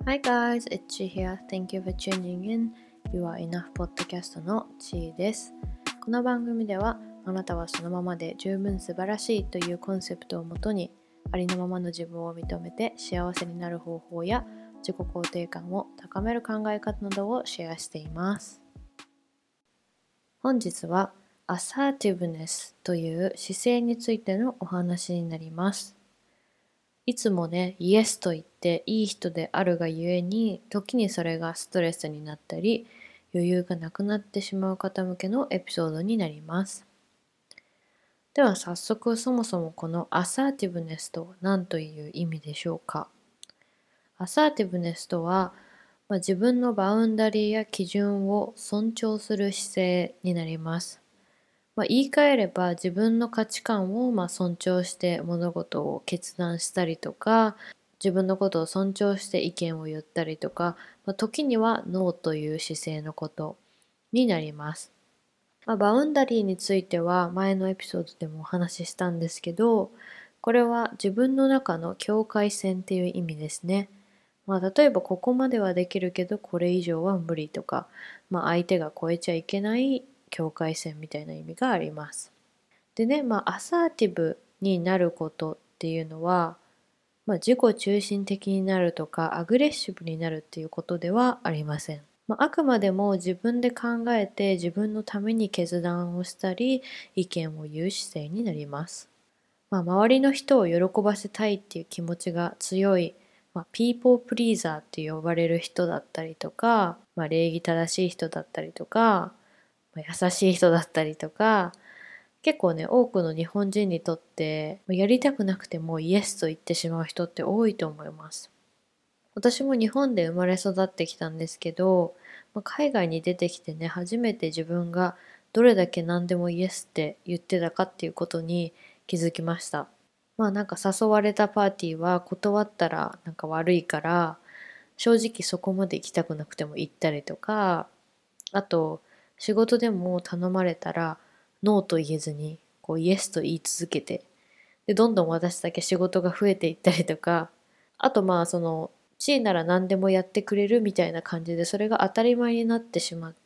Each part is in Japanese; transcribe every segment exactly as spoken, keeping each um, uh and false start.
Hi guys, it's Chi here. Thank you for tuning in. You are enough podcast の Chi です。この番組ではあなたはそのままで十分素晴らしいというコンセプトをもとにありのままの自分を認めて幸せになる方法や自己肯定感を高める考え方などをシェアしています。本日は Assertiveness という姿勢についてのお話になります。いつもね、イエスと言っていい人であるがゆえに、時にそれがストレスになったり、余裕がなくなってしまう方向けのエピソードになります。では早速、そもそもこのアサーティブネスとは何という意味でしょうか。アサーティブネスとは、まあ、自分のバウンダリーや基準を尊重する姿勢になります。まあ、言い換えれば自分の価値観をまあ尊重して物事を決断したりとか、自分のことを尊重して意見を言ったりとか、まあ、時にはノーという姿勢のことになります。まあ、バウンダリーについては前のエピソードでもお話ししたんですけど、これは自分の中の境界線っていう意味ですね。まあ、例えばここまではできるけどこれ以上は無理とか、まあ、相手が超えちゃいけない境界線みたいな意味があります。でね、まあ、アサーティブになることっていうのは、まあ、自己中心的になるとかアグレッシブになるっていうことではありません。まあ、あくまでも自分で考えて自分のために決断をしたり意見を言う姿勢になります。まあ、周りの人を喜ばせたいっていう気持ちが強い、まあ、ピーポープリーザーって呼ばれる人だったりとか、まあ、礼儀正しい人だったりとか、まあ、優しい人だったりとか、結構ね、多くの日本人にとってやりたくなくてもイエスと言ってしまう人って多いと思います。私も日本で生まれ育ってきたんですけど、まあ、海外に出てきてね、初めて自分がどれだけ何でもイエスって言ってたかっていうことに気づきました。まあなんか誘われたパーティーは断ったらなんか悪いから、正直そこまで行きたくなくても行ったりとか、あと仕事でも頼まれたらノーと言えずにこうイエスと言い続けて、でどんどん私だけ仕事が増えていったりとか、あとまあその地位なら何でもやってくれるみたいな感じでそれが当たり前になってしまって、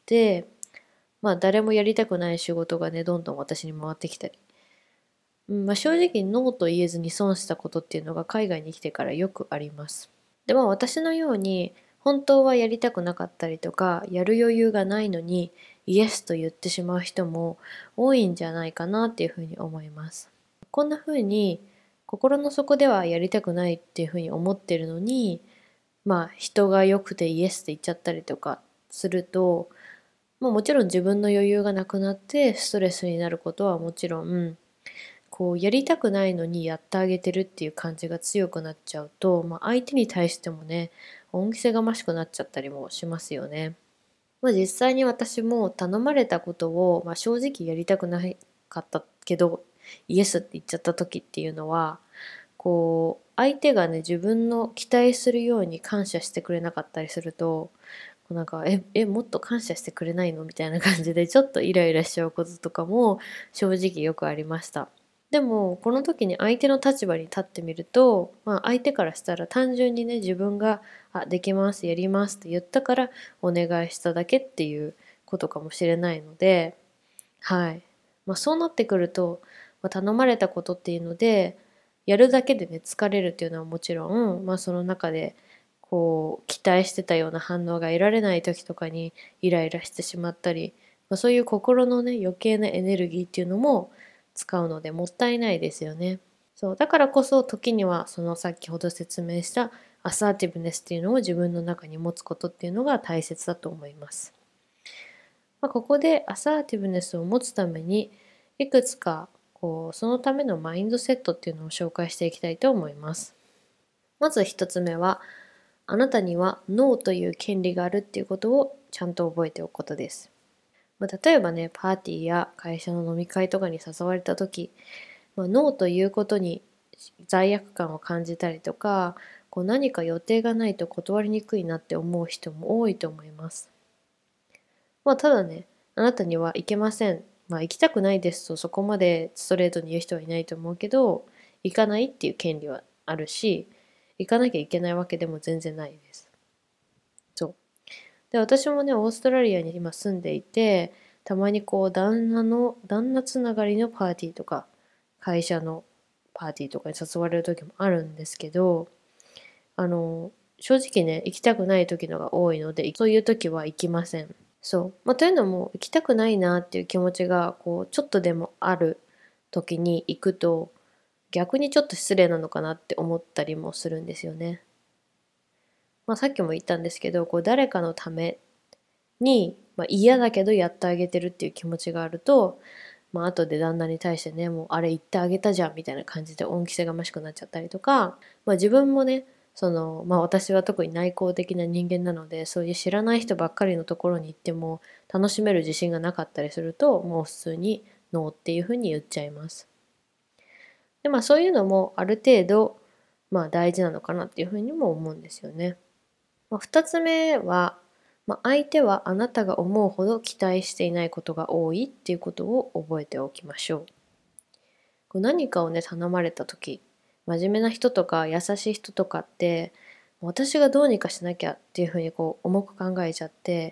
まあ誰もやりたくない仕事がねどんどん私に回ってきたり、うんまあ、正直ノーと言えずに損したことっていうのが海外に来てからよくあります。でも私のように本当はやりたくなかったりとかやる余裕がないのにイエスと言ってしまう人も多いんじゃないかなっていうふうに思います。こんなふうに心の底ではやりたくないっていうふうに思ってるのに、まあ人が良くてイエスって言っちゃったりとかすると、まあ、もちろん自分の余裕がなくなってストレスになることはもちろん、こうやりたくないのにやってあげてるっていう感じが強くなっちゃうと、まあ、相手に対してもね恩着せがましくなっちゃったりもしますよね。まあ、実際に私も頼まれたことを、まあ、正直やりたくなかったけどイエスって言っちゃった時っていうのは、こう相手がね自分の期待するように感謝してくれなかったりすると、なんかええもっと感謝してくれないのみたいな感じでちょっとイライラしちゃうこととかも正直よくありました。でもこの時に相手の立場に立ってみると、まあ、相手からしたら単純にね自分が「あできますやります」って言ったからお願いしただけっていうことかもしれないので、はい、まあ、そうなってくると、まあ、頼まれたことっていうのでやるだけでね疲れるっていうのはもちろん、まあ、その中でこう期待してたような反応が得られない時とかにイライラしてしまったり、まあ、そういう心のね余計なエネルギーっていうのも使うのでもったいないですよね。そうだからこそ時にはその先ほど説明したアサーティブネスっていうのを自分の中に持つことっていうのが大切だと思います。まあ、ここでアサーティブネスを持つためにいくつかこうそのためのマインドセットっていうのを紹介していきたいと思います。まず一つ目は、あなたにはノーという権利があるっていうことをちゃんと覚えておくことです。まあ、例えばねパーティーや会社の飲み会とかに誘われた時、まあ、ノーということに罪悪感を感じたりとか、こう何か予定がないと断りにくいなって思う人も多いと思います。まあただね、あなたには行けません。まあ行きたくないですとそこまでストレートに言う人はいないと思うけど、行かないっていう権利はあるし、行かなきゃいけないわけでも全然ないです。 で、私もね、オーストラリアに今住んでいて、たまにこう旦那の、旦那つながりのパーティーとか、会社のパーティーとかに誘われる時もあるんですけど、あの、正直ね、行きたくない時のが多いので、そういう時は行きません。そう。まあ、というのも、行きたくないなっていう気持ちが、こう、ちょっとでもある時に行くと、逆にちょっと失礼なのかなって思ったりもするんですよね。まあ、さっきも言ったんですけど、こう、誰かのために、まあ、嫌だけどやってあげてるっていう気持ちがあると、まあ後で旦那に対してね、もうあれ言ってあげたじゃんみたいな感じで恩着せがましくなっちゃったりとか、まあ自分もね、その、まあ私は特に内向的な人間なので、そういう知らない人ばっかりのところに行っても楽しめる自信がなかったりすると、もう普通にノーっていうふうに言っちゃいます。で、まあそういうのもある程度、まあ大事なのかなっていうふうにも思うんですよね。まあ、二つ目は、まあ、相手はあなたが思うほど期待していないことが多いっていうことを覚えておきましょう。こう何かをね、頼まれた時、真面目な人とか優しい人とかって、私がどうにかしなきゃっていうふうにこう重く考えちゃって、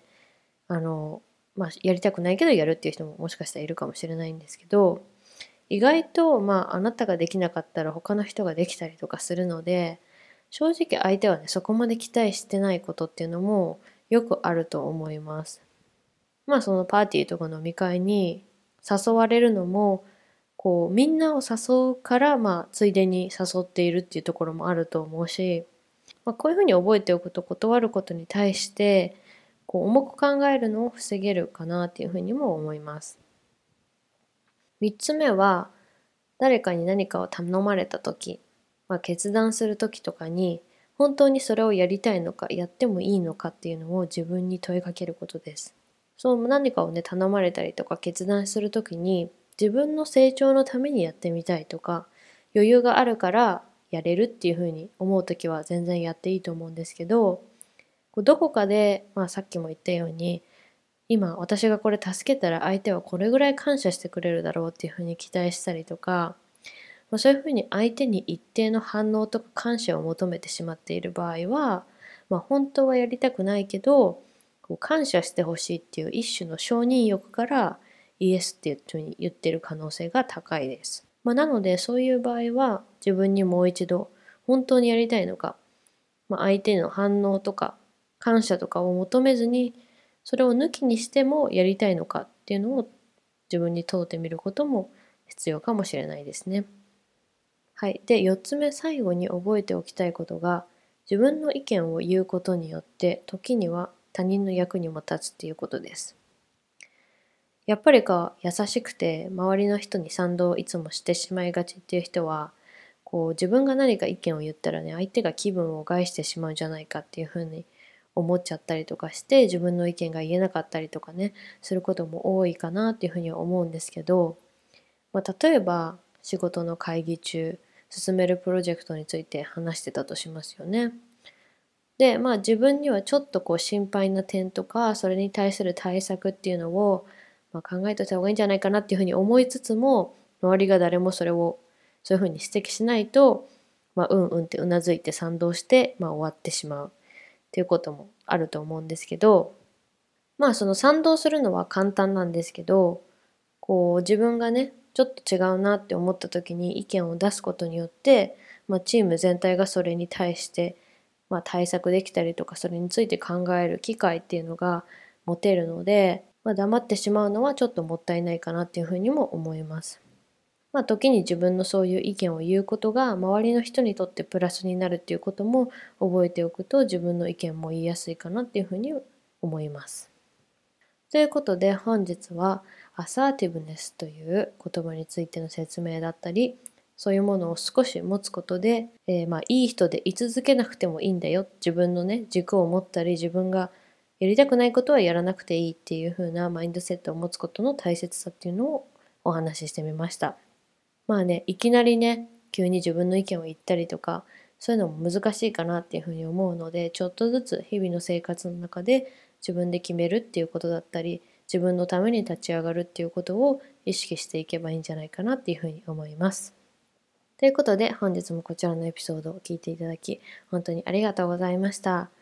あの、まあ、やりたくないけどやるっていう人ももしかしたらいるかもしれないんですけど、意外と、まあ、あなたができなかったら他の人ができたりとかするので、正直相手はね、そこまで期待してないことっていうのもよくあると思います。まあそのパーティーとか飲み会に誘われるのも、こうみんなを誘うから、まあついでに誘っているっていうところもあると思うし、まあ、こういうふうに覚えておくと断ることに対して、こう重く考えるのを防げるかなっていうふうにも思います。三つ目は、誰かに何かを頼まれた時、まあ、決断する時とかに本当にそれをやりたいのかやってもいいのかっていうのを自分に問いかけることです。そう何かをね頼まれたりとか決断する時に自分の成長のためにやってみたいとか余裕があるからやれるっていうふうに思う時は全然やっていいと思うんですけど、こうどこかで、まあ、さっきも言ったように今私がこれ助けたら相手はこれぐらい感謝してくれるだろうっていうふうに期待したりとか、まあ、そういうふうに相手に一定の反応とか感謝を求めてしまっている場合は、まあ、本当はやりたくないけどこう感謝してほしいっていう一種の承認欲からイエスっていうふうに言ってる可能性が高いです。まあ、なのでそういう場合は自分にもう一度本当にやりたいのか、まあ、相手の反応とか感謝とかを求めずにそれを抜きにしてもやりたいのかっていうのを自分に問うてみることも必要かもしれないですね。はい。で、よっつめ最後に覚えておきたいことが、自分の意見を言うことによって、時には他人の役にも立つっていうことです。やっぱりか、優しくて、周りの人に賛同をいつもしてしまいがちっていう人は、こう、自分が何か意見を言ったらね、相手が気分を害してしまうんじゃないかっていうふうに思っちゃったりとかして、自分の意見が言えなかったりとかね、することも多いかなっていうふうには思うんですけど、まあ、例えば、仕事の会議中、進めるプロジェクトについて話してたとしますよね。で、まあ自分にはちょっとこう心配な点とか、それに対する対策っていうのを、まあ、考えといた方がいいんじゃないかなっていうふうに思いつつも、周りが誰もそれをそういうふうに指摘しないと、まあ、うんうんってうなずいて賛同して、まあ、終わってしまうっていうこともあると思うんですけど、まあその賛同するのは簡単なんですけど、こう自分がねちょっと違うなって思った時に意見を出すことによって、まあ、チーム全体がそれに対して、まあ、対策できたりとかそれについて考える機会っていうのが持てるので、まあ、黙ってしまうのはちょっともったいないかなっていうふうにも思います。まあ、時に自分のそういう意見を言うことが周りの人にとってプラスになるっていうことも覚えておくと自分の意見も言いやすいかなっていうふうに思います。ということで本日はアサーティブネスという言葉についての説明だったり、そういうものを少し持つことで、えー、まあいい人で居続けなくてもいいんだよ。自分のね軸を持ったり自分がやりたくないことはやらなくていいっていう風なマインドセットを持つことの大切さっていうのをお話ししてみました。まあね、いきなりね急に自分の意見を言ったりとかそういうのも難しいかなっていうふうに思うので、ちょっとずつ日々の生活の中で自分で決めるっていうことだったり自分のために立ち上がるっていうことを意識していけばいいんじゃないかなっていうふうに思います。ということで本日もこちらのエピソードを聞いていただき本当にありがとうございました。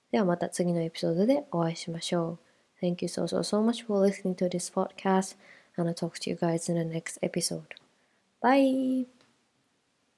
ではまた次のエピソードでお会いしましょう。Thank you so so so much for listening to this podcast and I'll talk to you guys in the next episode. Bye!